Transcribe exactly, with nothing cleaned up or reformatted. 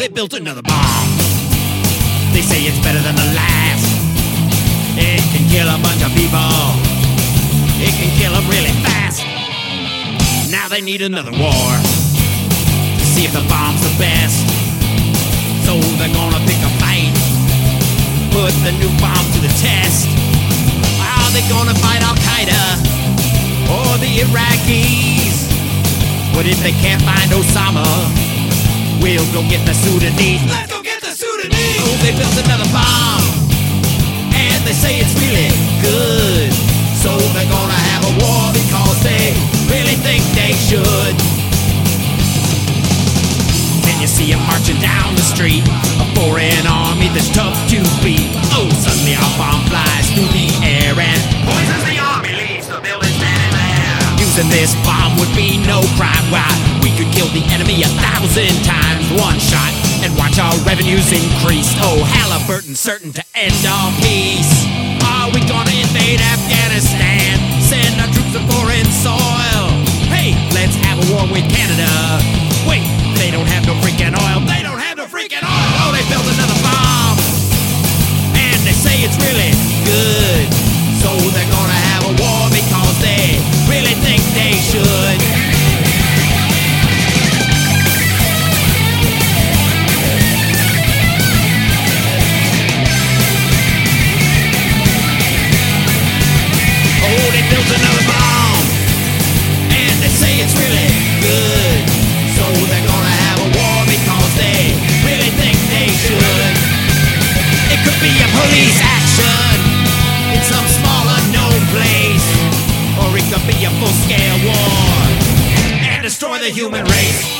they built another bomb. They say it's better than the last. It can kill a bunch of people. It can kill them really fast. Now they need another war to see if the bomb's the best. So they're gonna pick a fight, put the new bomb to the test. Are they gonna fight Al-Qaeda or the Iraqis? But if they can't find Osama, we'll go get the Sudanese. Let's go get the Sudanese! Oh, they built another bomb, and they say it's really good. So they're gonna have a war because they really think they should. Then you see them marching down the street, a foreign army that's tough to beat. Oh, suddenly our bomb flies through the air and poisons the army, leaves the building standing there. Using this bomb would be no crime. Why, we could kill the enemy a thousand times one shot and watch our revenues increase. Oh, Halliburton certain to end all peace. Are we gonna invade Afghanistan? Send our troops to foreign soil? Hey, let's have a war with Canada. Wait, they don't have no freaking oil. They don't have no freaking oil. Oh, they built another bomb, and they say it's really good. So they're gonna have a war because they really think they should. Oh, they built another bomb, and they say it's really good. So they're gonna have a war because they really think they should. It could be a police action in some small unknown place, or it could be a full-scale war and destroy the human race.